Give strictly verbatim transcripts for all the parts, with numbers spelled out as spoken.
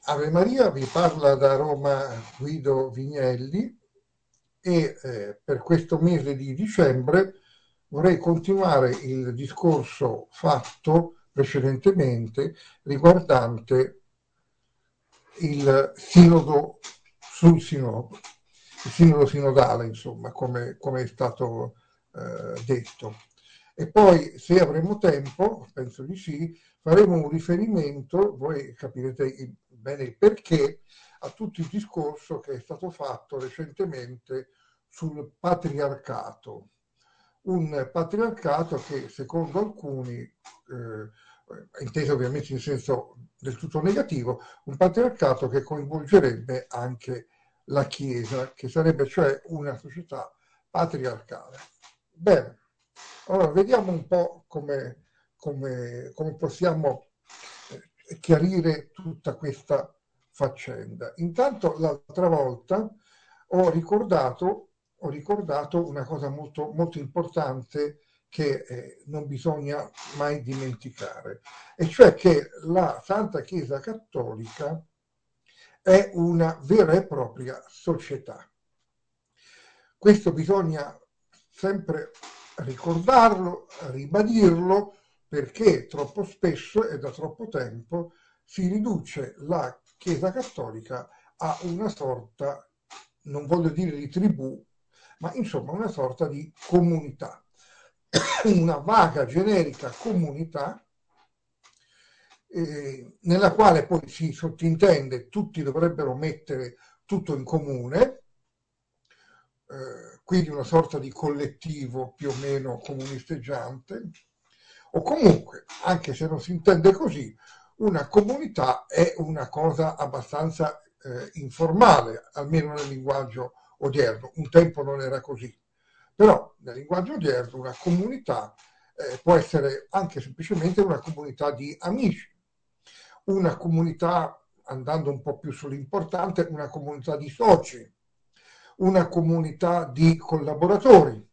Ave Maria, vi parla da Roma Guido Vignelli e eh, per questo mese di dicembre vorrei continuare il discorso fatto precedentemente riguardante il sinodo sul sinodo, il sinodo sinodale, insomma, come, come è stato eh, detto. E poi, se avremo tempo, penso di sì, faremo un riferimento, voi capirete bene il perché, a tutto il discorso che è stato fatto recentemente sul patriarcato. Un patriarcato che, secondo alcuni, eh, inteso ovviamente in senso del tutto negativo, un patriarcato che coinvolgerebbe anche la Chiesa, che sarebbe cioè una società patriarcale. Bene, allora vediamo un po' come, come, come possiamo eh, chiarire tutta questa faccenda. Intanto l'altra volta ho ricordato, ho ricordato una cosa molto, molto importante che eh, non bisogna mai dimenticare, e cioè che la Santa Chiesa Cattolica è una vera e propria società. Questo bisogna sempre ricordarlo, ribadirlo, perché troppo spesso e da troppo tempo si riduce la Chiesa Cattolica a una sorta, non voglio dire di tribù, ma insomma una sorta di comunità, una vaga, generica comunità eh, nella quale poi si sottintende tutti dovrebbero mettere tutto in comune, eh, quindi una sorta di collettivo più o meno comunisteggiante, o comunque, anche se non si intende così, una comunità è una cosa abbastanza eh, informale, almeno nel linguaggio odierno. Un tempo non era così, però nel linguaggio odierno una comunità eh, può essere anche semplicemente una comunità di amici, una comunità, andando un po' più sull'importante, una comunità di soci, una comunità di collaboratori.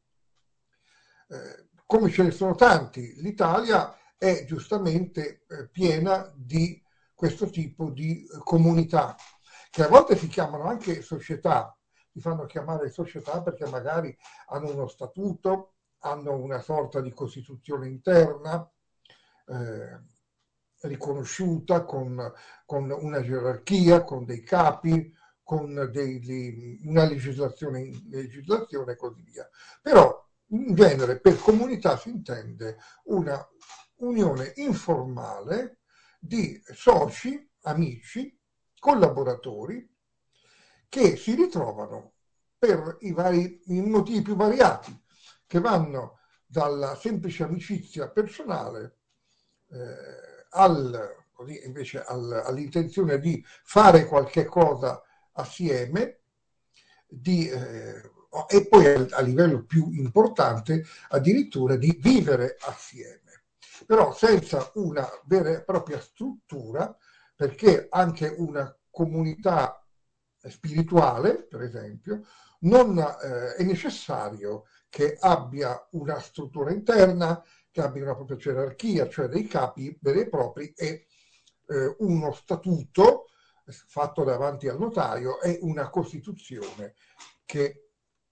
Eh, come ce ne sono tanti, l'Italia è giustamente eh, piena di questo tipo di eh, comunità, che a volte si chiamano anche società, si fanno chiamare società perché magari hanno uno statuto, hanno una sorta di costituzione interna, eh, riconosciuta con, con una gerarchia, con dei capi, con dei, una legislazione, legislazione e così via. Però in genere per comunità si intende una unione informale di soci, amici, collaboratori che si ritrovano per i vari i motivi più variati, che vanno dalla semplice amicizia personale eh, al, così, invece al, all'intenzione di fare qualche cosa assieme, di, eh, e poi a, a livello più importante addirittura di vivere assieme, però senza una vera e propria struttura, perché anche una comunità spirituale, per esempio, non eh, è necessario che abbia una struttura interna, che abbia una propria gerarchia, cioè dei capi veri e propri e eh, uno statuto fatto davanti al notaio e una costituzione che eh,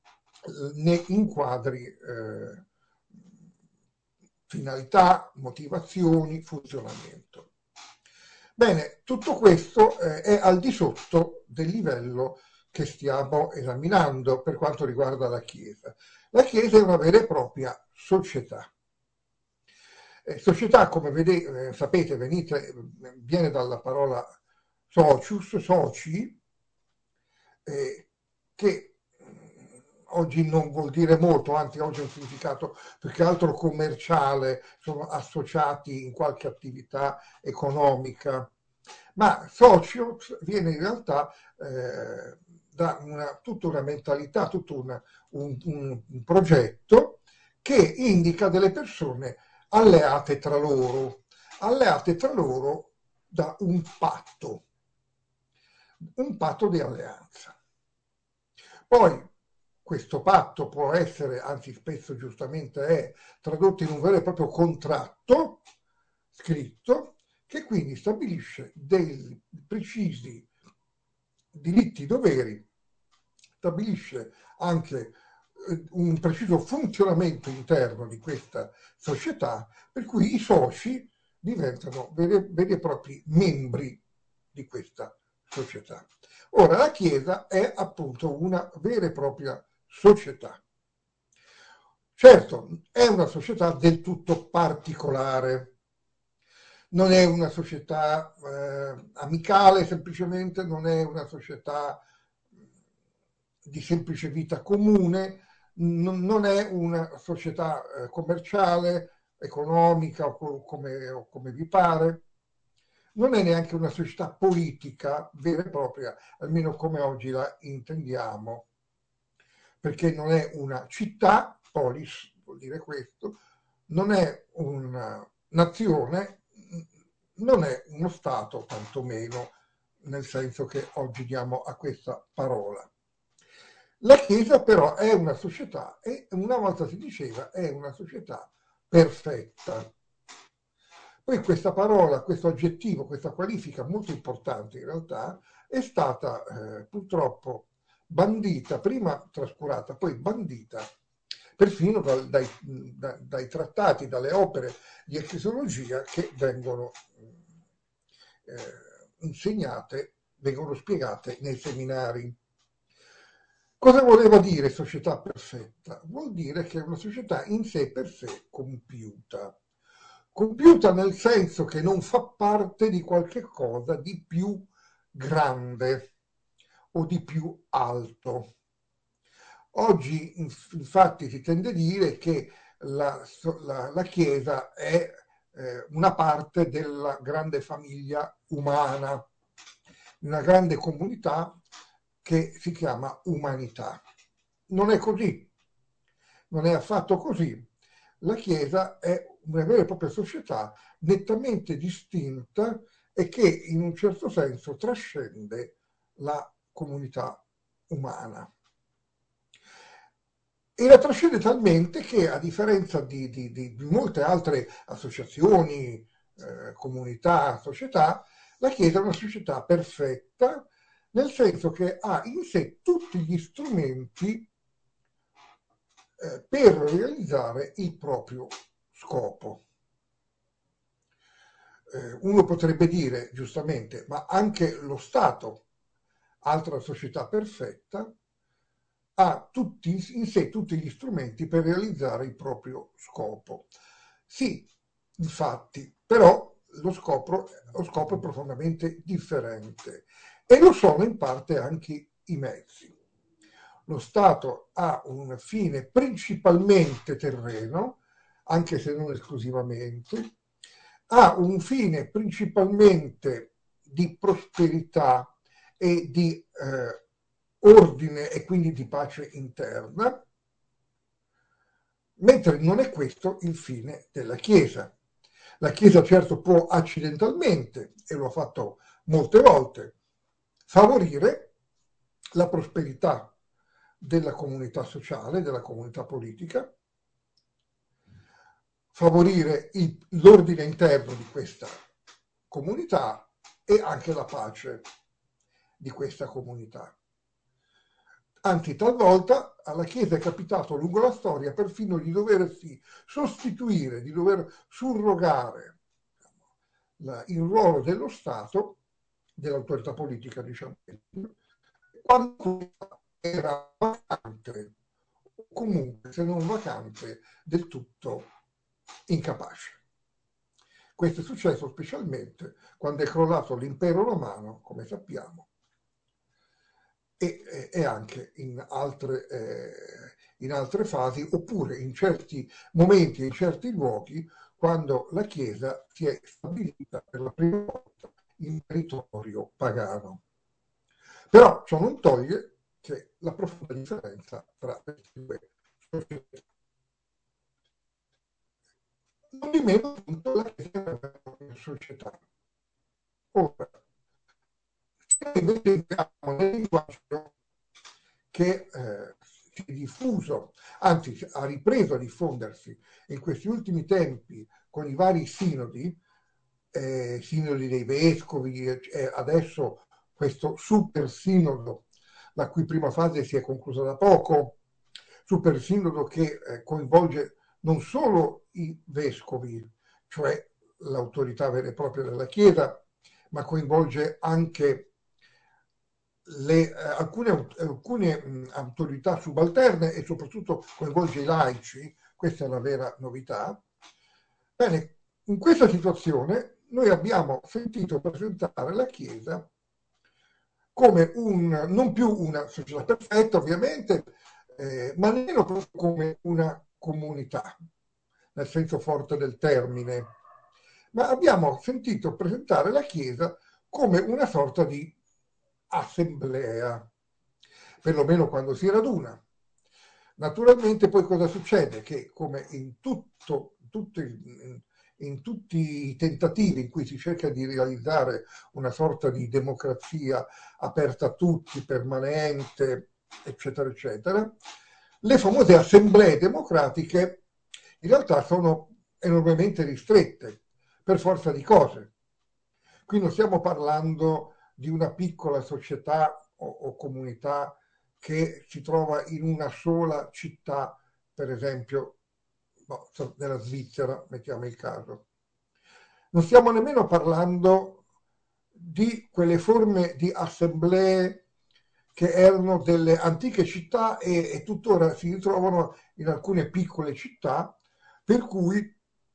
ne inquadri eh, finalità, motivazioni, funzionamento. Bene, tutto questo eh, è al di sotto del livello che stiamo esaminando per quanto riguarda la Chiesa. La Chiesa è una vera e propria società. Eh, società, come vedete, eh, sapete, venite, viene dalla parola socius, soci, eh, che oggi non vuol dire molto, anzi oggi ha un significato più che altro commerciale, sono associati in qualche attività economica, ma socio viene in realtà eh, da una, tutta una mentalità, tutto una, un, un, un progetto che indica delle persone alleate tra loro, alleate tra loro da un patto, un patto di alleanza. Poi questo patto può essere, anzi spesso giustamente è, tradotto in un vero e proprio contratto scritto che quindi stabilisce dei, precisi diritti-doveri, stabilisce anche un preciso funzionamento interno di questa società, per cui i soci diventano veri, veri e propri membri di questa società. Ora, la Chiesa è appunto una vera e propria società. Certo, è una società del tutto particolare. Non è una società eh, amicale, semplicemente non è una società di semplice vita comune, non, non è una società eh, commerciale, economica o, co- come, o come vi pare, non è neanche una società politica vera e propria, almeno come oggi la intendiamo, perché non è una città, polis vuol dire questo, non è una nazione, non è uno Stato, tantomeno nel senso che oggi diamo a questa parola. La Chiesa però è una società e una volta si diceva è una società perfetta. Poi questa parola, questo aggettivo, questa qualifica molto importante in realtà è stata eh, purtroppo bandita, prima trascurata, poi bandita perfino dal, dai, da, dai trattati, dalle opere di ecclesiologia che vengono eh, insegnate, vengono spiegate nei seminari. Cosa voleva dire società perfetta? Vuol dire che è una società in sé per sé compiuta. Compiuta nel senso che non fa parte di qualche cosa di più grande o di più alto. Oggi infatti si tende a dire che la, la, la Chiesa è eh, una parte della grande famiglia umana, una grande comunità che si chiama umanità. Non è così, non è affatto così. La Chiesa è una vera e propria società nettamente distinta e che in un certo senso trascende la comunità umana. E la trascende talmente che, a differenza di, di, di molte altre associazioni, eh, comunità, società, la Chiesa è una società perfetta, nel senso che ha in sé tutti gli strumenti eh, per realizzare il proprio scopo. Eh, uno potrebbe dire, giustamente, ma anche lo Stato, altra società perfetta, ha tutti, in sé tutti gli strumenti per realizzare il proprio scopo. Sì, infatti, però lo scopo, lo scopo è profondamente differente e lo sono in parte anche i mezzi. Lo Stato ha un fine principalmente terreno, anche se non esclusivamente, ha un fine principalmente di prosperità e di eh, ordine e quindi di pace interna, mentre non è questo il fine della Chiesa. La Chiesa certo può accidentalmente, e lo ha fatto molte volte, favorire la prosperità della comunità sociale, della comunità politica, favorire l'ordine interno di questa comunità e anche la pace di questa comunità. Anzi, talvolta alla Chiesa è capitato lungo la storia perfino di doversi sostituire, di dover surrogare la, il ruolo dello Stato, dell'autorità politica, diciamo, quando era vacante, o comunque se non vacante, del tutto incapace. Questo è successo specialmente quando è crollato l'impero romano, come sappiamo, e, e anche in altre, eh, in altre fasi, oppure in certi momenti e in certi luoghi, quando la Chiesa si è stabilita per la prima volta in territorio pagano. Però ciò non toglie che la profonda differenza tra queste due società. Non di meno, appunto, la Chiesa è una società. Ora, se invece entriamo nel linguaggio che eh, si è diffuso, anzi ha ripreso a diffondersi in questi ultimi tempi con i vari sinodi, eh, sinodi dei vescovi, eh, adesso questo super sinodo, la cui prima fase si è conclusa da poco, super sinodo che eh, coinvolge non solo i vescovi, cioè l'autorità vera e propria della Chiesa, ma coinvolge anche le, eh, alcune, alcune mh, autorità subalterne e soprattutto coinvolge i laici. Questa è la vera novità. Bene, in questa situazione noi abbiamo sentito presentare la Chiesa come un, non più una società perfetta ovviamente, eh, ma nemmeno proprio come una comunità, nel senso forte del termine, ma abbiamo sentito presentare la Chiesa come una sorta di assemblea, perlomeno quando si raduna. Naturalmente poi cosa succede? Che come in, tutto, tutto il, in tutti i tentativi in cui si cerca di realizzare una sorta di democrazia aperta a tutti, permanente, eccetera, eccetera, le famose assemblee democratiche in realtà sono enormemente ristrette per forza di cose. Qui non stiamo parlando di una piccola società o, o comunità che si trova in una sola città, per esempio no, nella Svizzera, mettiamo il caso. Non stiamo nemmeno parlando di quelle forme di assemblee che erano delle antiche città e, e tuttora si ritrovano in alcune piccole città, per cui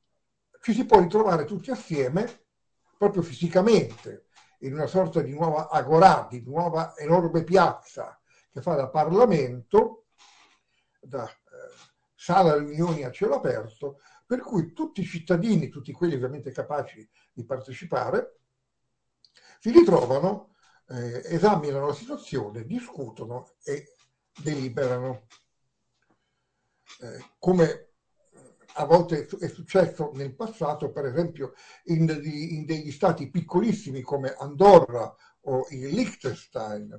ci si può ritrovare tutti assieme, proprio fisicamente, in una sorta di nuova agorà, di nuova enorme piazza che fa da Parlamento, da eh, sala riunioni a cielo aperto, per cui tutti i cittadini, tutti quelli ovviamente capaci di partecipare, si ritrovano, eh, esaminano la situazione, discutono e deliberano. Eh, come a volte è successo nel passato, per esempio in, degli, in degli stati piccolissimi come Andorra o il Liechtenstein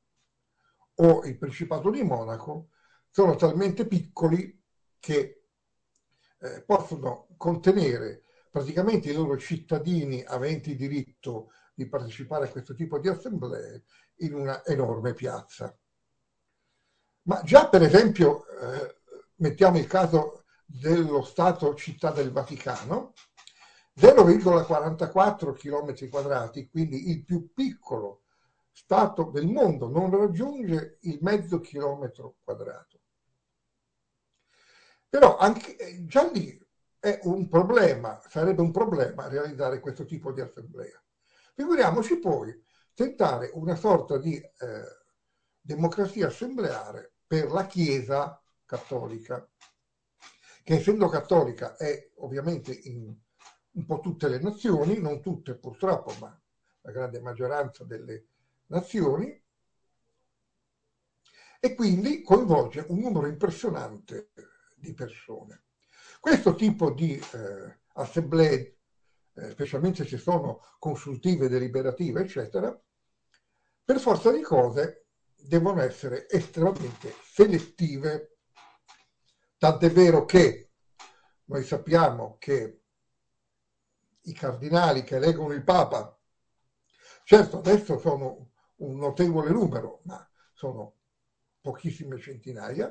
o il Principato di Monaco, sono talmente piccoli che eh, possono contenere praticamente i loro cittadini aventi diritto di partecipare a questo tipo di assemblee in una enorme piazza. Ma già per esempio, eh, mettiamo il caso dello Stato Città del Vaticano, zero virgola quarantaquattro chilometri quadrati, quindi il più piccolo Stato del mondo, non raggiunge il mezzo chilometro quadrato. Però anche, già lì è un problema, sarebbe un problema realizzare questo tipo di assemblea. Figuriamoci poi tentare una sorta di eh, democrazia assembleare per la Chiesa cattolica, che essendo cattolica è ovviamente in un po' tutte le nazioni, non tutte purtroppo, ma la grande maggioranza delle nazioni, e quindi coinvolge un numero impressionante di persone. Questo tipo di eh, assemblee, eh, specialmente se sono consultive, deliberative, eccetera, per forza di cose devono essere estremamente selettive, tant'è vero che noi sappiamo che i cardinali che eleggono il Papa, certo adesso sono un notevole numero, ma sono pochissime centinaia,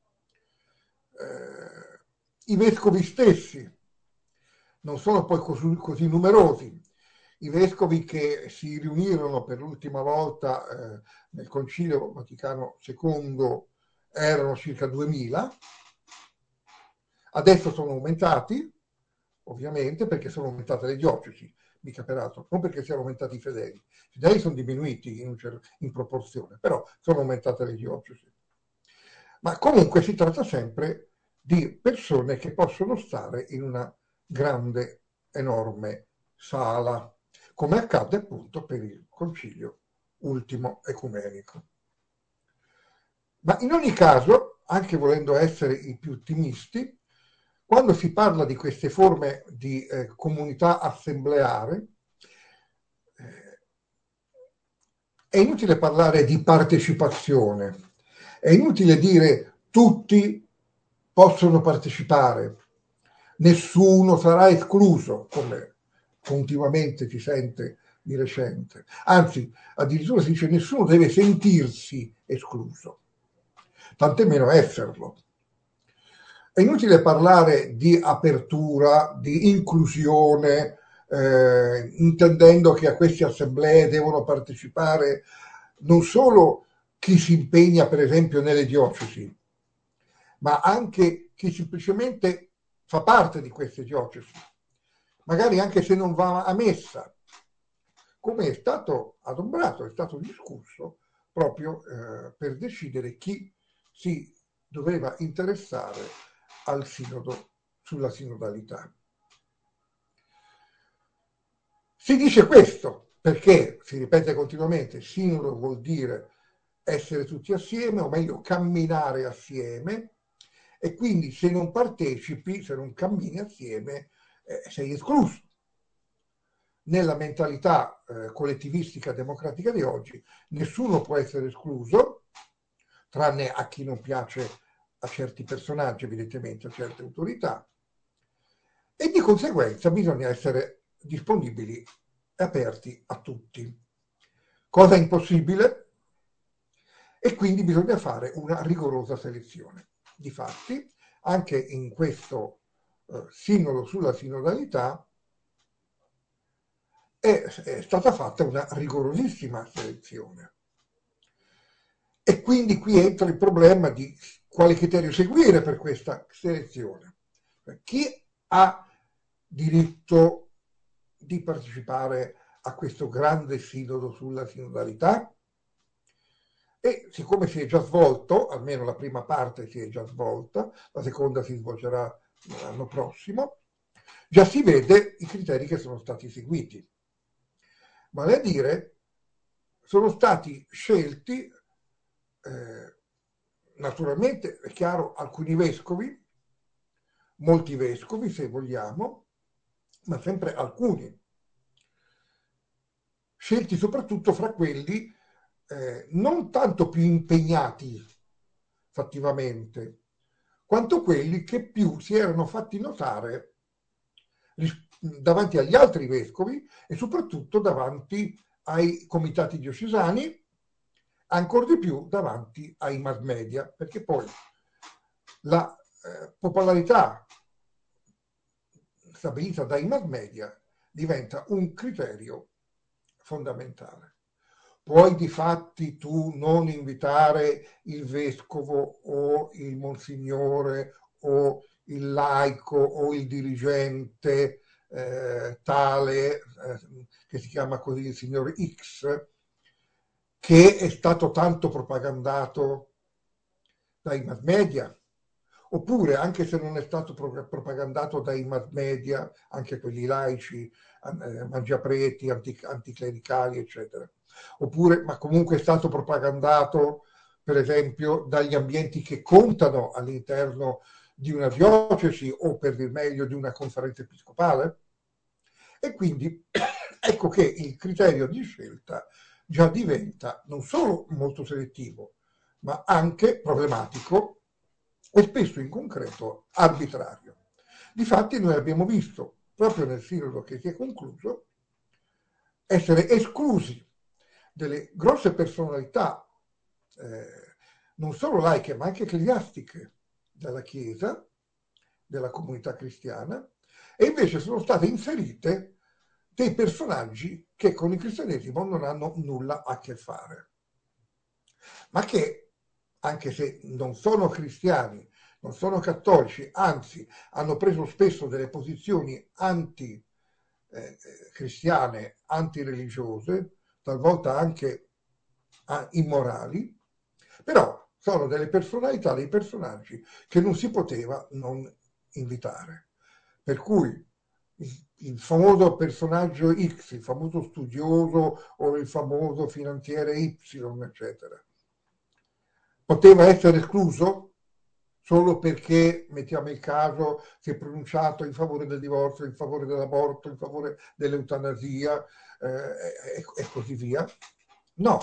eh, i vescovi stessi non sono poi così, così numerosi. I vescovi che si riunirono per l'ultima volta eh, nel Concilio Vaticano secondo erano circa duemila, adesso sono aumentati, ovviamente perché sono aumentate le diocesi, mica peraltro, non perché siano aumentati i fedeli. I fedeli sono diminuiti in, in proporzione, però sono aumentate le diocesi. Ma comunque si tratta sempre di persone che possono stare in una grande, enorme sala, come accadde appunto per il concilio ultimo ecumenico. Ma in ogni caso, anche volendo essere i più ottimisti, quando si parla di queste forme di eh, comunità assembleare, eh, è inutile parlare di partecipazione, è inutile dire tutti possono partecipare, nessuno sarà escluso, come continuamente si sente di recente. Anzi, addirittura si dice nessuno deve sentirsi escluso, tant'è meno esserlo. È inutile parlare di apertura, di inclusione, eh, intendendo che a queste assemblee devono partecipare non solo chi si impegna per esempio nelle diocesi, ma anche chi semplicemente fa parte di queste diocesi, magari anche se non va a messa, come è stato adombrato, è stato discusso proprio eh, per decidere chi si doveva interessare al sinodo sulla sinodalità. Si dice questo perché, si ripete continuamente, sinodo vuol dire essere tutti assieme, o meglio camminare assieme, e quindi se non partecipi, se non cammini assieme, eh, sei escluso. Nella mentalità eh, collettivistica democratica di oggi nessuno può essere escluso, tranne a chi non piace a certi personaggi, evidentemente a certe autorità, e di conseguenza bisogna essere disponibili e aperti a tutti, cosa impossibile, e quindi bisogna fare una rigorosa selezione. Difatti, anche in questo eh, sinodo sulla sinodalità è, è stata fatta una rigorosissima selezione. E quindi qui entra il problema di quale criterio seguire per questa selezione. Chi ha diritto di partecipare a questo grande sinodo sulla sinodalità? E siccome si è già svolto, almeno la prima parte si è già svolta, la seconda si svolgerà l'anno prossimo, già si vede i criteri che sono stati seguiti. Vale a dire, sono stati scelti, eh, naturalmente, è chiaro, alcuni vescovi, molti vescovi se vogliamo, ma sempre alcuni, scelti soprattutto fra quelli eh, non tanto più impegnati fattivamente, quanto quelli che più si erano fatti notare davanti agli altri vescovi e soprattutto davanti ai comitati diocesani, ancora di più davanti ai mass media, perché poi la eh, popolarità stabilita dai mass media diventa un criterio fondamentale. Puoi difatti tu non invitare il vescovo o il monsignore o il laico o il dirigente eh, tale, eh, che si chiama così il signor X, che è stato tanto propagandato dai mass media, oppure anche se non è stato propagandato dai mass media, anche quelli laici, eh, mangiapreti, anti, anticlericali, eccetera, oppure, ma comunque è stato propagandato, per esempio, dagli ambienti che contano all'interno di una diocesi o, per dir meglio, di una conferenza episcopale. E quindi ecco che il criterio di scelta già diventa non solo molto selettivo, ma anche problematico e spesso in concreto arbitrario. Difatti noi abbiamo visto, proprio nel sinodo che si è concluso, essere esclusi delle grosse personalità, eh, non solo laiche ma anche ecclesiastiche della Chiesa, della comunità cristiana, e invece sono state inserite dei personaggi che con il cristianesimo non hanno nulla a che fare, ma che, anche se non sono cristiani, non sono cattolici, anzi hanno preso spesso delle posizioni anti-cristiane, antireligiose, talvolta anche immorali, però sono delle personalità, dei personaggi che non si poteva non invitare. Per cui il famoso personaggio X, il famoso studioso o il famoso finanziere Y, eccetera, poteva essere escluso solo perché, mettiamo il caso, si è pronunciato in favore del divorzio, in favore dell'aborto, in favore dell'eutanasia eh, e, e così via? No.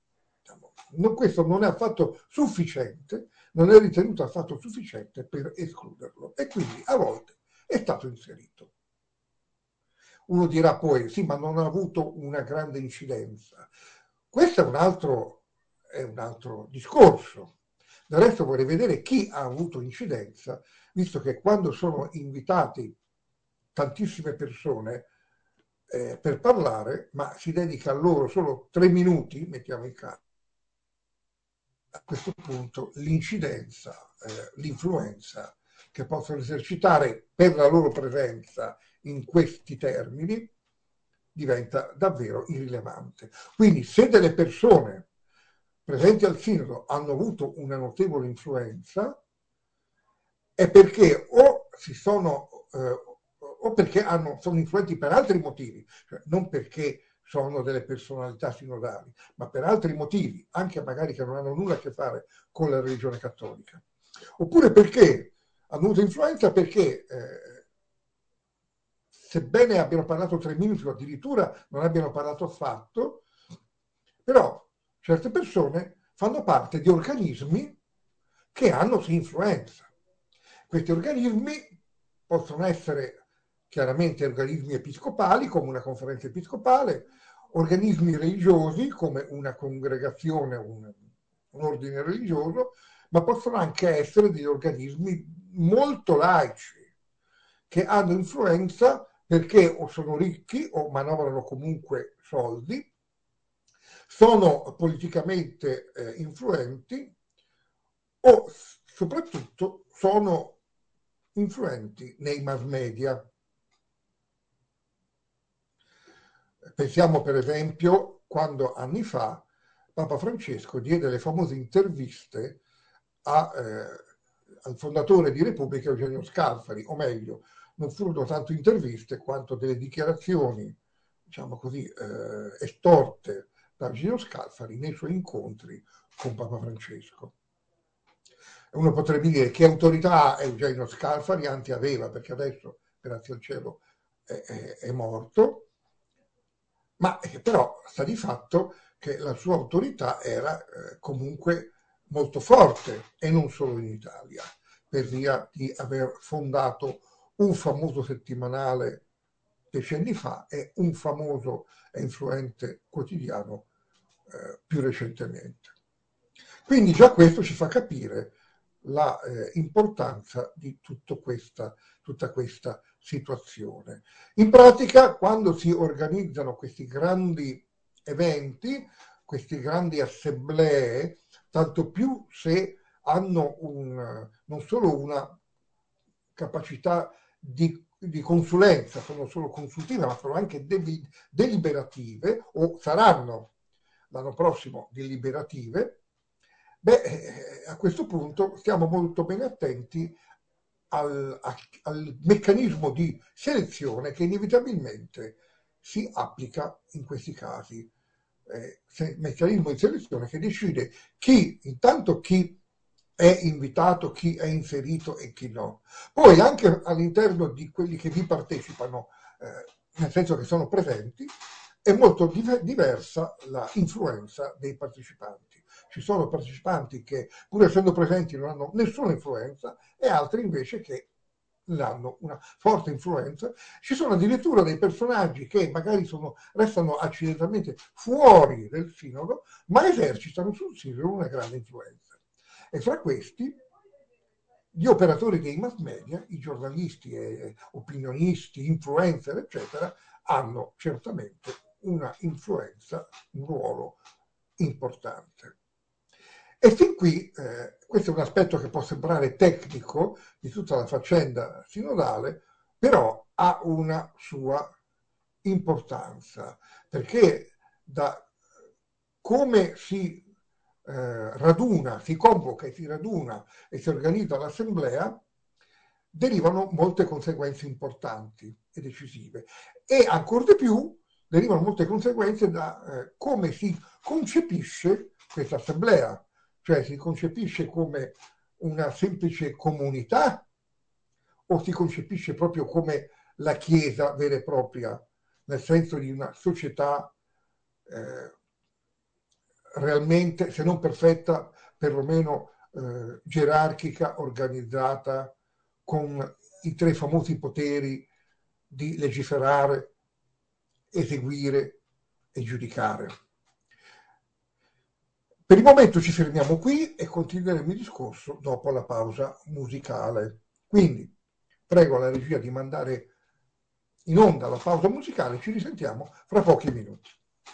No, questo non è affatto sufficiente, non è ritenuto affatto sufficiente per escluderlo, e quindi a volte è stato inserito. Uno dirà poi, sì, ma non ha avuto una grande incidenza. Questo è un altro, è un altro discorso. Del resto vorrei vedere chi ha avuto incidenza, visto che quando sono invitati tantissime persone eh, per parlare, ma si dedica a loro solo tre minuti, mettiamo in caso, a questo punto l'incidenza, eh, l'influenza che possono esercitare per la loro presenza in questi termini diventa davvero irrilevante. Quindi se delle persone presenti al sinodo hanno avuto una notevole influenza è perché o si sono eh, o perché hanno, sono influenti per altri motivi, cioè non perché sono delle personalità sinodali, ma per altri motivi, anche magari che non hanno nulla a che fare con la religione cattolica. Oppure perché hanno avuto influenza perché eh, sebbene abbiano parlato tre minuti o addirittura non abbiano parlato affatto, però certe persone fanno parte di organismi che hanno sì influenza. Questi organismi possono essere chiaramente organismi episcopali, come una conferenza episcopale, organismi religiosi, come una congregazione, un, un ordine religioso, ma possono anche essere degli organismi molto laici, che hanno influenza perché o sono ricchi o manovrano comunque soldi, sono politicamente eh, influenti o soprattutto sono influenti nei mass media. Pensiamo per esempio quando anni fa Papa Francesco diede le famose interviste a, eh, al fondatore di Repubblica Eugenio Scalfari, o meglio, non furono tanto interviste quanto delle dichiarazioni, diciamo così, eh, estorte da Eugenio Scalfari nei suoi incontri con Papa Francesco. Uno potrebbe dire che autorità Eugenio Scalfari anzi aveva, perché adesso, grazie al cielo, è, è, è morto, ma eh, però sta di fatto che la sua autorità era eh, comunque molto forte, e non solo in Italia, per via di aver fondato un famoso settimanale decenni fa e un famoso e influente quotidiano eh, più recentemente. Quindi già questo ci fa capire la eh, importanza di tutto questa, tutta questa situazione. In pratica, quando si organizzano questi grandi eventi, queste grandi assemblee, tanto più se hanno un, non solo una capacità di, di consulenza, sono solo consultive, ma sono anche de- deliberative, o saranno l'anno prossimo deliberative, beh, a questo punto stiamo molto bene attenti al, a, al meccanismo di selezione che inevitabilmente si applica in questi casi. Eh, meccanismo di selezione che decide chi, intanto chi è invitato, chi è inserito e chi no. Poi anche all'interno di quelli che vi partecipano, eh, nel senso che sono presenti, è molto diver- diversa la influenza dei partecipanti. Ci sono partecipanti che, pur essendo presenti, non hanno nessuna influenza e altri invece che hanno una forte influenza. Ci sono addirittura dei personaggi che magari sono, restano accidentalmente fuori del sinodo, ma esercitano sul sinodo una grande influenza. E fra questi gli operatori dei mass media, i giornalisti, e opinionisti, influencer, eccetera, hanno certamente una influenza, un ruolo importante. E fin qui, eh, questo è un aspetto che può sembrare tecnico di tutta la faccenda sinodale, però ha una sua importanza, perché da come si eh, raduna, si convoca e si raduna e si organizza l'assemblea, derivano molte conseguenze importanti e decisive. E ancor di più derivano molte conseguenze da eh, come si concepisce questa assemblea, cioè si concepisce come una semplice comunità o si concepisce proprio come la Chiesa vera e propria, nel senso di una società eh, realmente, se non perfetta, perlomeno eh, gerarchica, organizzata, con i tre famosi poteri di legiferare, eseguire e giudicare. Per il momento ci fermiamo qui e continueremo il discorso dopo la pausa musicale. Quindi prego la regia di mandare in onda la pausa musicale, ci risentiamo fra pochi minuti.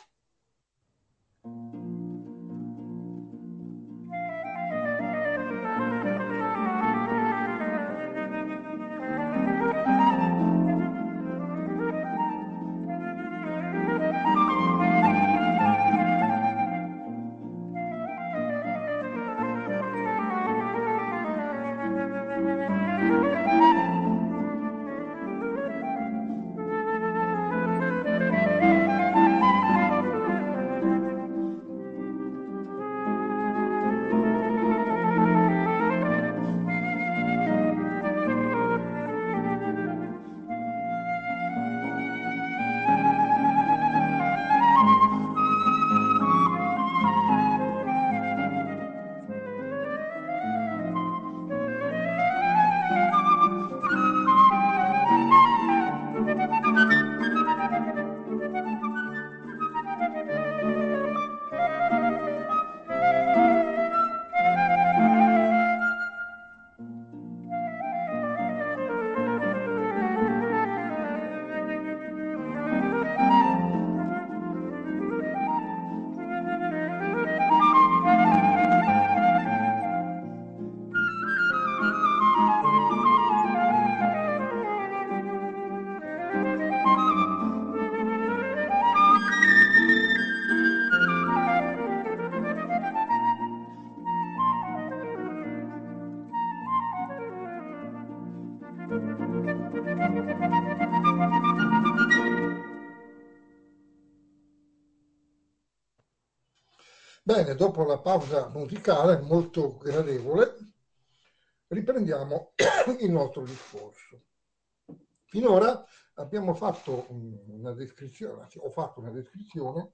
Bene, dopo la pausa musicale molto gradevole, riprendiamo il nostro discorso. Finora abbiamo fatto una descrizione, anzi, ho fatto una descrizione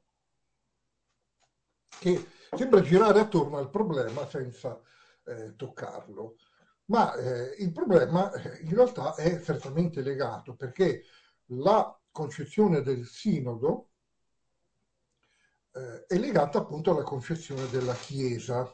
che sembra girare attorno al problema senza eh, toccarlo, ma eh, il problema eh, in realtà è strettamente legato, perché la concezione del sinodo eh, è legata appunto alla concezione della Chiesa,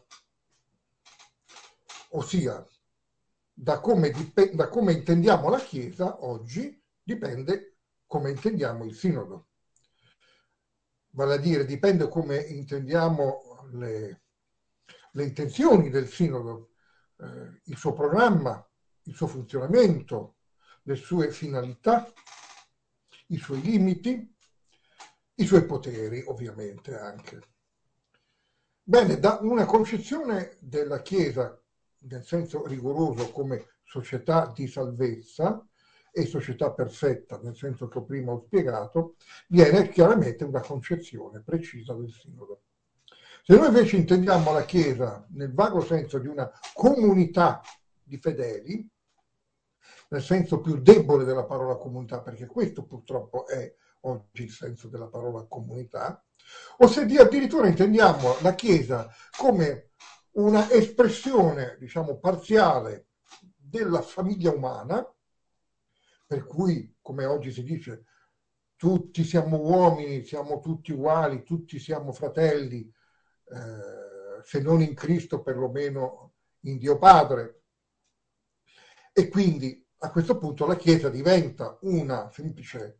ossia da come, dip- da come intendiamo la Chiesa oggi dipende come intendiamo il sinodo. Vale a dire, dipende come intendiamo le, le intenzioni del sinodo, eh, il suo programma, il suo funzionamento, le sue finalità, i suoi limiti, i suoi poteri, ovviamente anche. Bene, da una concezione della Chiesa, nel senso rigoroso come società di salvezza, e società perfetta, nel senso che prima ho spiegato, viene chiaramente una concezione precisa del sinodo. Se noi invece intendiamo la Chiesa nel vago senso di una comunità di fedeli, nel senso più debole della parola comunità, perché questo purtroppo è oggi il senso della parola comunità, o se addirittura intendiamo la Chiesa come una espressione, diciamo, parziale della famiglia umana, per cui, come oggi si dice, tutti siamo uomini, siamo tutti uguali, tutti siamo fratelli, eh, se non in Cristo, perlomeno in Dio Padre. E quindi a questo punto la Chiesa diventa una semplice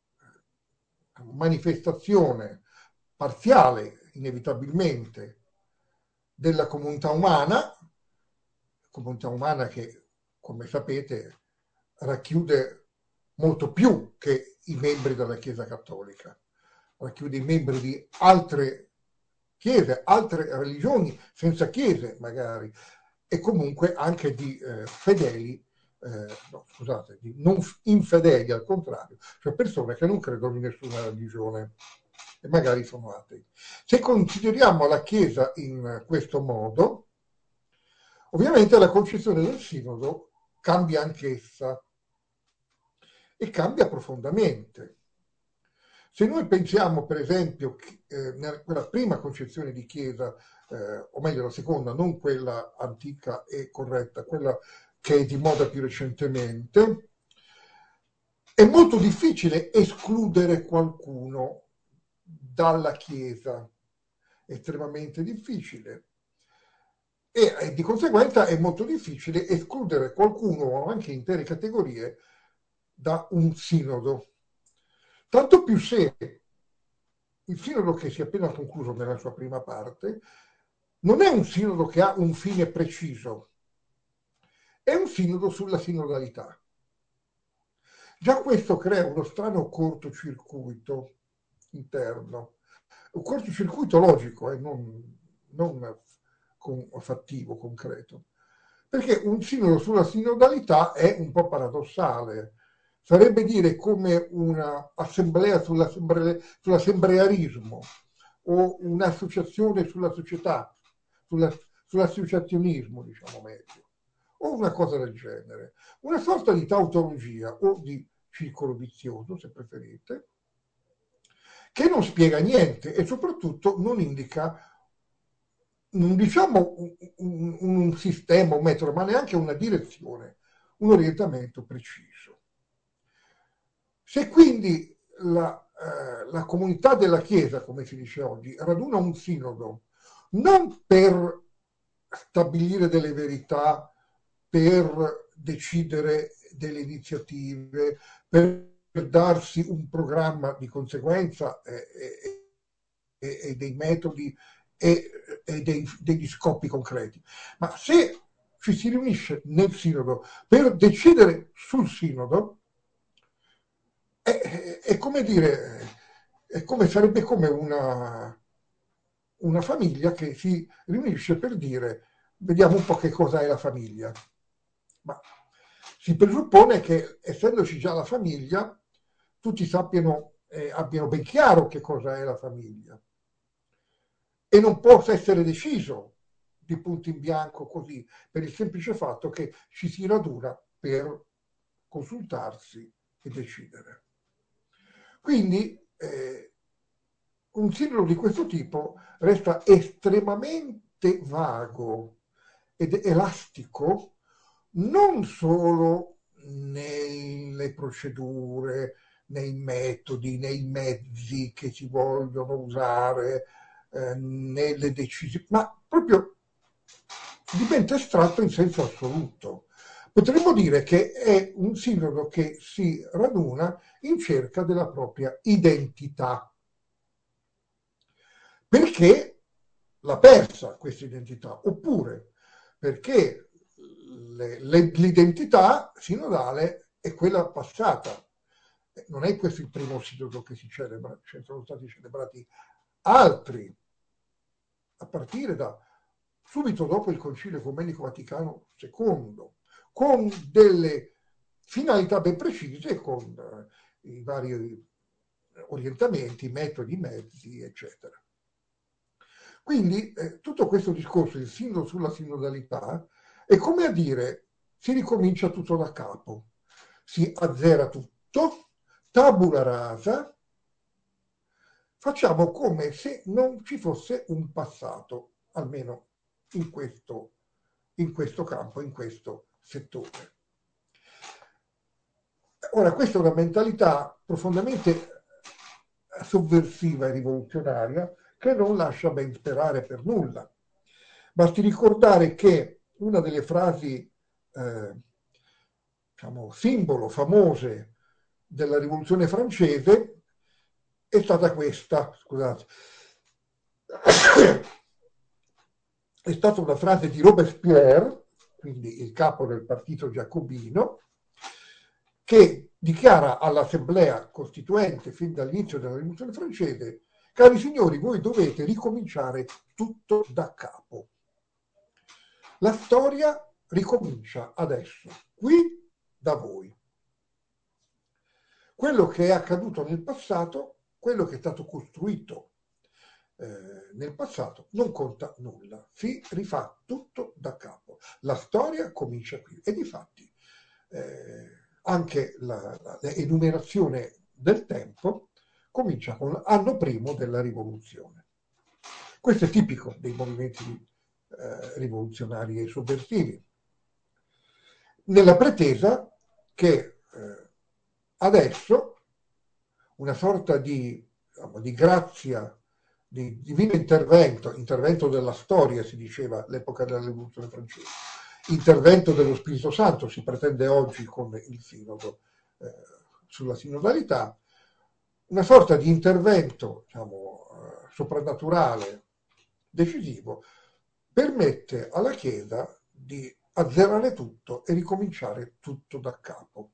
manifestazione parziale, inevitabilmente, della comunità umana, comunità umana che, come sapete, racchiude molto più che i membri della Chiesa Cattolica, racchiude i membri di altre chiese, altre religioni, senza chiese magari, e comunque anche di eh, fedeli, eh, no, scusate, di non infedeli al contrario, cioè persone che non credono in nessuna religione e magari sono atei. Se consideriamo la Chiesa in questo modo, ovviamente la concezione del sinodo cambia anch'essa e cambia profondamente. Se noi pensiamo, per esempio, eh, nella prima concezione di Chiesa, eh, o meglio la seconda, non quella antica e corretta, quella che è di moda più recentemente, È molto difficile escludere qualcuno dalla Chiesa, estremamente difficile, e eh, di conseguenza è molto difficile escludere qualcuno o anche intere categorie da un sinodo. Tanto più se il sinodo che si è appena concluso nella sua prima parte non è un sinodo che ha un fine preciso, è un sinodo sulla sinodalità. Già questo crea uno strano cortocircuito interno, un cortocircuito logico e eh, non, non con, fattivo, concreto, perché un sinodo sulla sinodalità è un po' paradossale. Sarebbe dire come un'assemblea sull'assemblearismo o un'associazione sulla società, sulla, sull'associazionismo, diciamo meglio, o una cosa del genere, una sorta di tautologia o di circolo vizioso, se preferite, che non spiega niente e soprattutto non indica, non diciamo un, un, un sistema, un metodo, ma neanche una direzione, un orientamento preciso. Se quindi la, eh, la comunità della Chiesa, come si dice oggi, raduna un sinodo non per stabilire delle verità, per decidere delle iniziative, per darsi un programma di conseguenza e, e, e dei metodi e, e dei, degli scopi concreti, ma se ci si riunisce nel sinodo per decidere sul sinodo, è, è come dire, è come, sarebbe come una, una famiglia che si riunisce per dire vediamo un po' che cosa è la famiglia. Ma si presuppone che, essendoci già la famiglia, tutti sappiano e abbiano ben chiaro che cosa è la famiglia. E non possa essere deciso di punto in bianco così, per il semplice fatto che ci si raduna per consultarsi e decidere. Quindi eh, un sinodo di questo tipo resta estremamente vago ed elastico non solo nelle procedure, nei metodi, nei mezzi che si vogliono usare, eh, nelle decisioni, ma proprio diventa estratto in senso assoluto. Potremmo dire che è un sinodo che si raduna in cerca della propria identità, perché l'ha persa questa identità, oppure perché le, le, l'identità sinodale è quella passata. Non è questo il primo sinodo che si celebra, ci sono stati celebrati altri, a partire da subito dopo il Concilio Ecumenico Vaticano secondo, con delle finalità ben precise, con eh, i vari orientamenti, metodi, mezzi, eccetera. Quindi eh, tutto questo discorso, il sinodo sulla sinodalità, è come a dire si ricomincia tutto da capo, si azzera tutto, tabula rasa, facciamo come se non ci fosse un passato, almeno in questo, in questo campo, in questo settore. Ora, questa è una mentalità profondamente sovversiva e rivoluzionaria che non lascia ben sperare per nulla. Basti ricordare che una delle frasi, eh, diciamo, simbolo, famose della Rivoluzione francese è stata questa, scusate, è stata una frase di Robespierre, quindi il capo del partito giacobino, che dichiara all'Assemblea Costituente fin dall'inizio della Rivoluzione francese: cari signori, voi dovete ricominciare tutto da capo. La storia ricomincia adesso, qui, da voi. Quello che è accaduto nel passato, quello che è stato costruito eh, nel passato, non conta nulla. Si rifà tutto da capo. La storia comincia qui. E difatti eh, anche la, la, l'enumerazione del tempo comincia con l'anno primo della rivoluzione. Questo è tipico dei movimenti eh, rivoluzionari e sovversivi, nella pretesa che eh, adesso una sorta di, diciamo, di grazia, di divino intervento, intervento della storia, si diceva all'epoca della Rivoluzione francese, intervento dello Spirito Santo, si pretende oggi con il sinodo eh, sulla sinodalità, una sorta di intervento, diciamo, eh, soprannaturale, decisivo, permette alla Chiesa di azzerare tutto e ricominciare tutto da capo.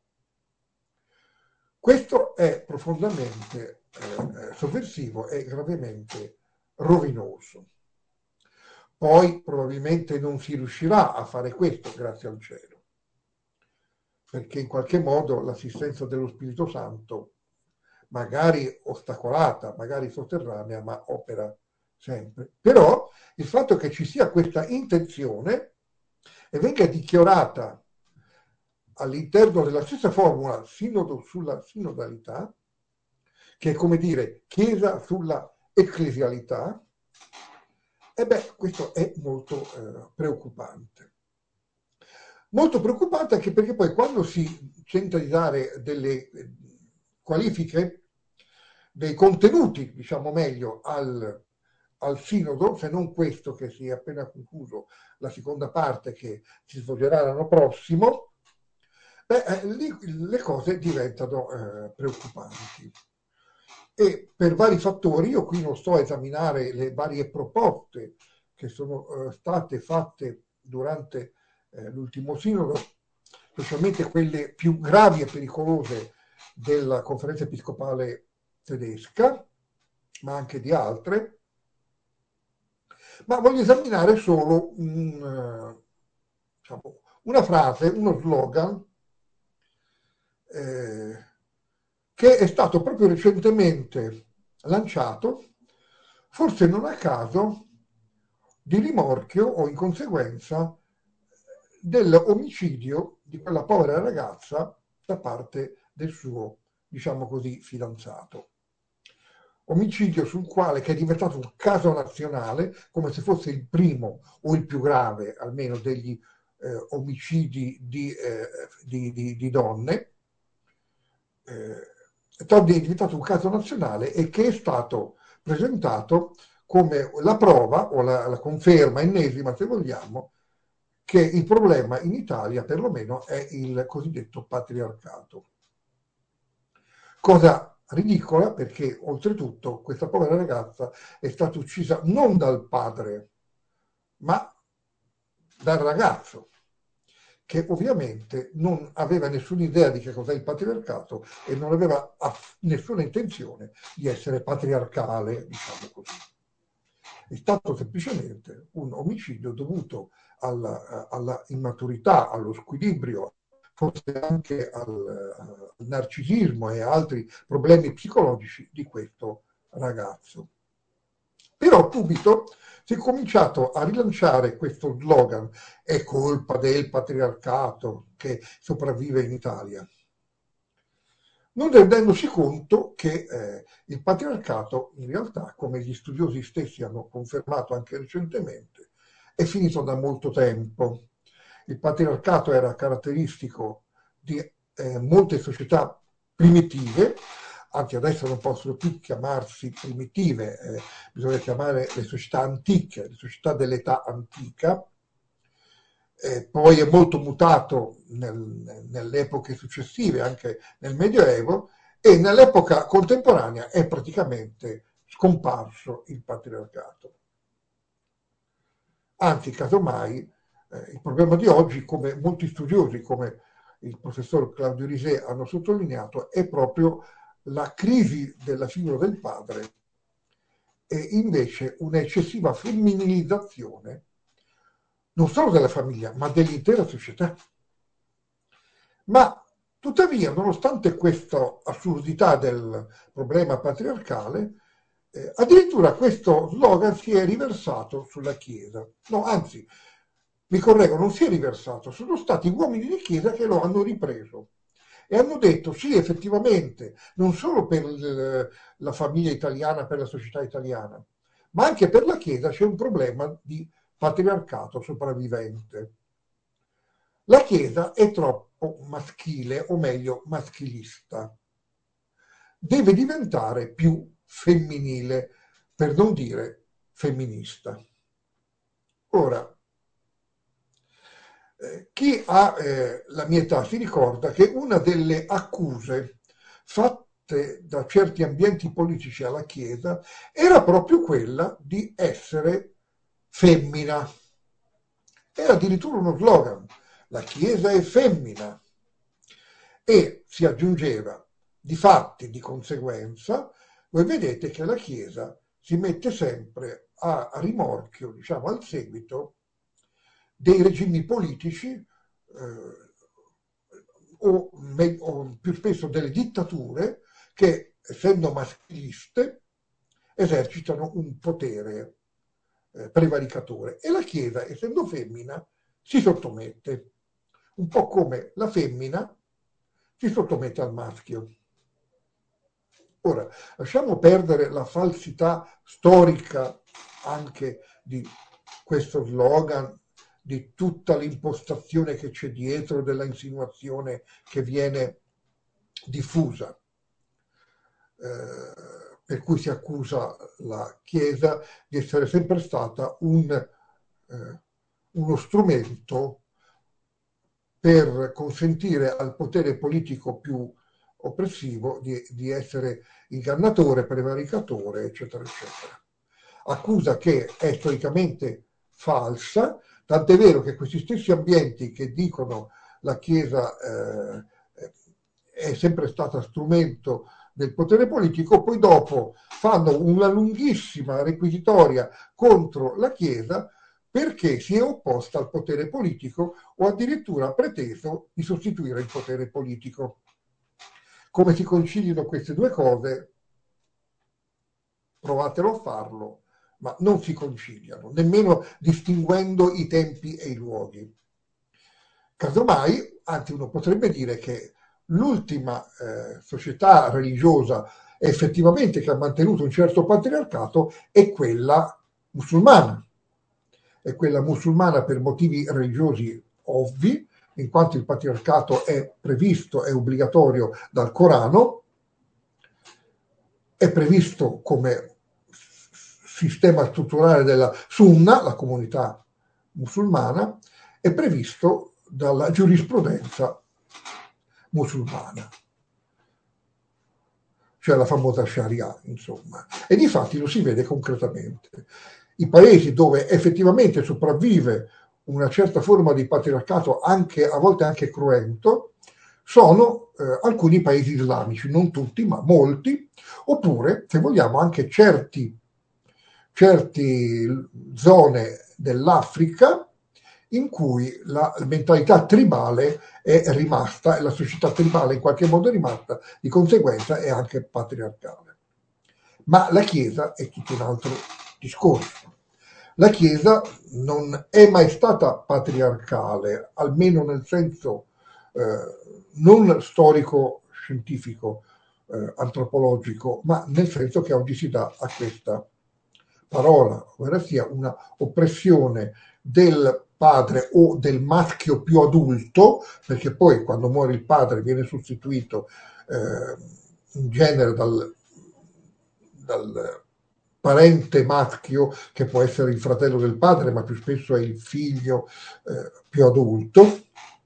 Questo è profondamente eh, sovversivo e gravemente rovinoso. Poi probabilmente non si riuscirà a fare questo, grazie al cielo, perché in qualche modo l'assistenza dello Spirito Santo, magari ostacolata, magari sotterranea, ma opera sempre. Però il fatto che ci sia questa intenzione e venga dichiarata all'interno della stessa formula sinodo sulla sinodalità, che è come dire chiesa sulla ecclesialità, e beh, questo è molto eh, preoccupante. Molto preoccupante anche perché poi quando si tenta di dare delle qualifiche, dei contenuti, diciamo meglio, al, al sinodo, se non questo che si è appena concluso, la seconda parte che si svolgerà l'anno prossimo, beh, eh, lì le cose diventano eh, preoccupanti. E per vari fattori, io qui non sto a esaminare le varie proposte che sono eh, state fatte durante eh, l'ultimo sinodo, specialmente quelle più gravi e pericolose della conferenza episcopale tedesca, ma anche di altre, ma voglio esaminare solo un, diciamo, una frase, uno slogan eh, che è stato proprio recentemente lanciato, forse non a caso, di rimorchio o in conseguenza dell'omicidio di quella povera ragazza da parte del suo, diciamo così, fidanzato. Omicidio sul quale, che è diventato un caso nazionale, come se fosse il primo o il più grave, almeno, degli eh, omicidi di, eh, di, di, di donne, eh, è diventato un caso nazionale e che è stato presentato come la prova o la, la conferma ennesima, se vogliamo, che il problema in Italia perlomeno è il cosiddetto patriarcato. Cosa ridicola perché oltretutto questa povera ragazza è stata uccisa non dal padre, ma dal ragazzo, che ovviamente non aveva nessuna idea di che cos'è il patriarcato e non aveva nessuna intenzione di essere patriarcale, diciamo così. È stato semplicemente un omicidio dovuto alla, alla immaturità, allo squilibrio, forse anche al, al narcisismo e altri problemi psicologici di questo ragazzo. Però subito si è cominciato a rilanciare questo slogan: è colpa del patriarcato che sopravvive in Italia, non rendendosi conto che eh, il patriarcato in realtà, come gli studiosi stessi hanno confermato anche recentemente, è finito da molto tempo. Il patriarcato era caratteristico di eh, molte società primitive, anche adesso non possono più chiamarsi primitive, eh, bisogna chiamare le società antiche, le società dell'età antica. Eh, poi è molto mutato nel, nelle epoche successive, anche nel Medioevo, e nell'epoca contemporanea è praticamente scomparso il patriarcato. Anzi, casomai, eh, il problema di oggi, come molti studiosi, come il professor Claudio Risè hanno sottolineato, è proprio la crisi della figura del padre e invece un'eccessiva femminilizzazione non solo della famiglia, ma dell'intera società. Ma tuttavia, nonostante questa assurdità del problema patriarcale, eh, addirittura questo slogan si è riversato sulla Chiesa. No, anzi, mi correggo, non si è riversato, sono stati uomini di Chiesa che lo hanno ripreso e hanno detto sì, effettivamente, non solo per il, la famiglia italiana, per la società italiana, ma anche per la Chiesa c'è un problema di patriarcato sopravvivente. la Chiesa è troppo maschile, o meglio maschilista. Deve diventare più femminile, per non dire femminista. Ora, eh, chi ha eh, la mia età si ricorda che una delle accuse fatte da certi ambienti politici alla Chiesa era proprio quella di essere femmina. Era addirittura uno slogan: la Chiesa è femmina. E si aggiungeva, difatti, di conseguenza, voi vedete che la Chiesa si mette sempre a, a rimorchio, diciamo, al seguito dei regimi politici eh, o, me, o più spesso delle dittature che, essendo maschiliste, esercitano un potere eh, prevaricatore, e la Chiesa, essendo femmina, si sottomette, un po' come la femmina si sottomette al maschio. Ora, lasciamo perdere la falsità storica anche di questo slogan, di tutta l'impostazione che c'è dietro, della insinuazione che viene diffusa, eh, per cui si accusa la Chiesa di essere sempre stata un, eh, uno strumento per consentire al potere politico più oppressivo di, di essere ingannatore, prevaricatore, eccetera, eccetera. Accusa che è storicamente falsa, tant'è vero che questi stessi ambienti che dicono la Chiesa eh, è sempre stata strumento del potere politico, poi dopo fanno una lunghissima requisitoria contro la Chiesa perché si è opposta al potere politico o addirittura ha preteso di sostituire il potere politico. Come si conciliano queste due cose? Provatelo a farlo, ma non si conciliano, nemmeno distinguendo i tempi e i luoghi. Casomai, anzi, uno potrebbe dire che l'ultima eh, società religiosa effettivamente che ha mantenuto un certo patriarcato è quella musulmana. È quella musulmana per motivi religiosi ovvi, in quanto il patriarcato è previsto, è obbligatorio dal Corano, è previsto come sistema strutturale della Sunna, la comunità musulmana, è previsto dalla giurisprudenza musulmana, cioè la famosa Sharia, insomma. E difatti lo si vede concretamente. I paesi dove effettivamente sopravvive una certa forma di patriarcato, anche, a volte anche cruento, sono eh, alcuni paesi islamici, non tutti, ma molti, oppure, se vogliamo, anche certi, certi zone dell'Africa in cui la mentalità tribale è rimasta, e la società tribale in qualche modo è rimasta, di conseguenza è anche patriarcale. Ma la Chiesa è tutto un altro discorso. La Chiesa non è mai stata patriarcale, almeno nel senso eh, non storico-scientifico, eh, antropologico, ma nel senso che oggi si dà a questa parola, ovvero sia una oppressione del padre o del maschio più adulto, perché poi quando muore il padre viene sostituito eh, in genere dal, dal parente maschio, che può essere il fratello del padre, ma più spesso è il figlio eh, più adulto,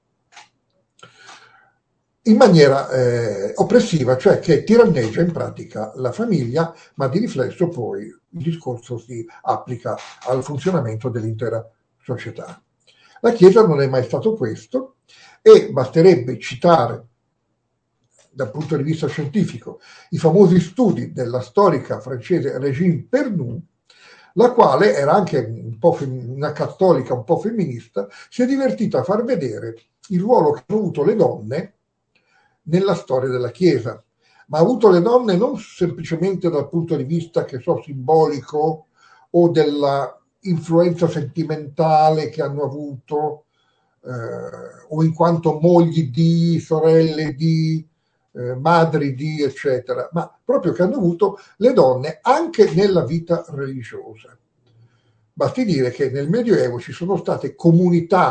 in maniera eh, oppressiva, cioè che tiranneggia in pratica la famiglia, ma di riflesso poi il discorso si applica al funzionamento dell'intera società. La Chiesa non è mai stato questo, e basterebbe citare dal punto di vista scientifico i famosi studi della storica francese Régine Pernoud, la quale era anche un po' una cattolica, un po' femminista, si è divertita a far vedere il ruolo che hanno avuto le donne nella storia della Chiesa, ma ha avuto le donne non semplicemente dal punto di vista, che so, simbolico o della influenza sentimentale che hanno avuto, eh, o in quanto mogli di, sorelle di, eh, madri di, eccetera, ma proprio che hanno avuto le donne anche nella vita religiosa. Basti dire che nel Medioevo ci sono state comunità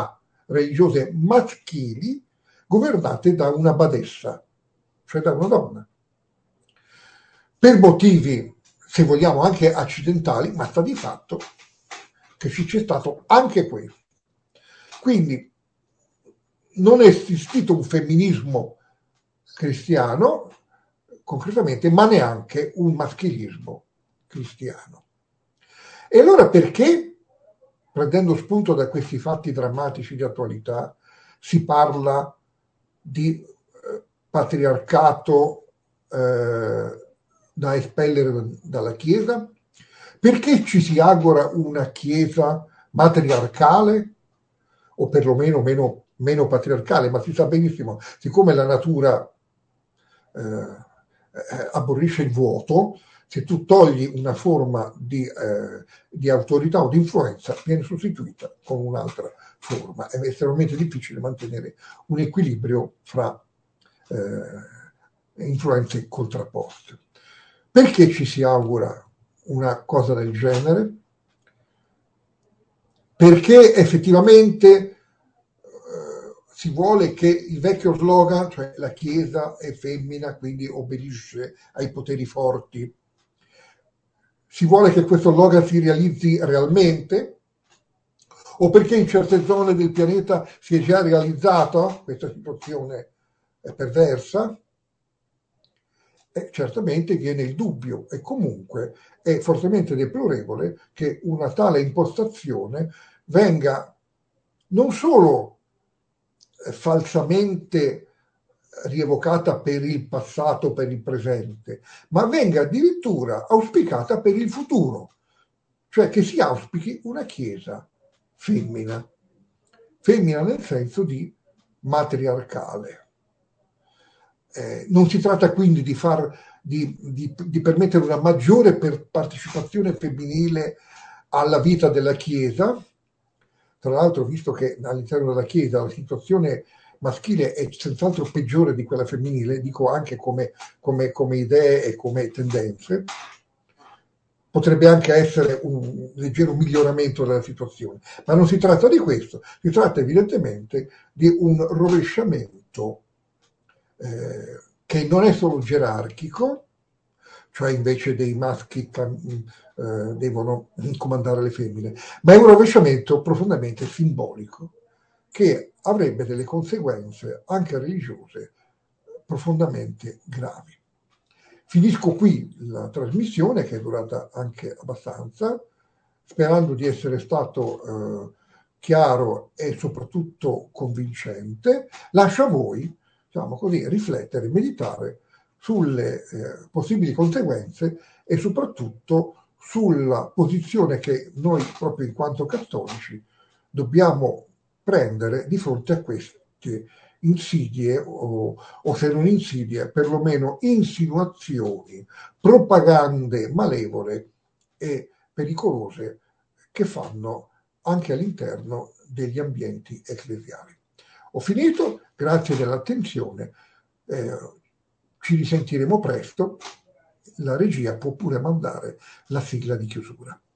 religiose maschili governate da una badessa, cioè da una donna. Per motivi, se vogliamo, anche accidentali, ma sta di fatto che ci c'è stato anche questo. Quindi non è esistito un femminismo cristiano, concretamente, ma neanche un maschilismo cristiano. E allora perché, prendendo spunto da questi fatti drammatici di attualità, si parla di eh, patriarcato eh, da espellere dalla Chiesa? Perché ci si augura una Chiesa matriarcale, o perlomeno meno, meno patriarcale? Ma si sa benissimo, siccome la natura eh, aborrisce il vuoto, se tu togli una forma di, eh, di autorità o di influenza, viene sostituita con un'altra forma. È estremamente difficile mantenere un equilibrio fra eh, influenze contrapposte. Perché ci si augura una cosa del genere? Perché effettivamente eh, si vuole che il vecchio slogan, cioè la Chiesa è femmina, quindi obbedisce ai poteri forti, si vuole che questo slogan si realizzi realmente? O perché in certe zone del pianeta si è già realizzata questa situazione perversa? E certamente viene il dubbio, e comunque è fortemente deplorevole che una tale impostazione venga non solo falsamente rievocata per il passato, per il presente, ma venga addirittura auspicata per il futuro, cioè che si auspichi una Chiesa femmina, femmina nel senso di matriarcale. Eh, non si tratta quindi di, far, di, di, di permettere una maggiore per partecipazione femminile alla vita della Chiesa. Tra l'altro, visto che all'interno della Chiesa la situazione maschile è senz'altro peggiore di quella femminile, dico anche come, come, come idee e come tendenze, potrebbe anche essere un leggero miglioramento della situazione. Ma non si tratta di questo, si tratta evidentemente di un rovesciamento Eh, che non è solo gerarchico, cioè invece dei maschi eh, devono comandare le femmine, ma è un rovesciamento profondamente simbolico che avrebbe delle conseguenze anche religiose profondamente gravi. Finisco qui la trasmissione, che è durata anche abbastanza, sperando di essere stato eh, chiaro e soprattutto convincente. Lascio a voi, diciamo così, riflettere, meditare sulle eh, possibili conseguenze e soprattutto sulla posizione che noi, proprio in quanto cattolici, dobbiamo prendere di fronte a queste insidie o, o se non insidie, perlomeno insinuazioni, propagande malevole e pericolose che fanno anche all'interno degli ambienti ecclesiali. Ho finito, grazie dell'attenzione, eh, ci risentiremo presto, la regia può pure mandare la sigla di chiusura.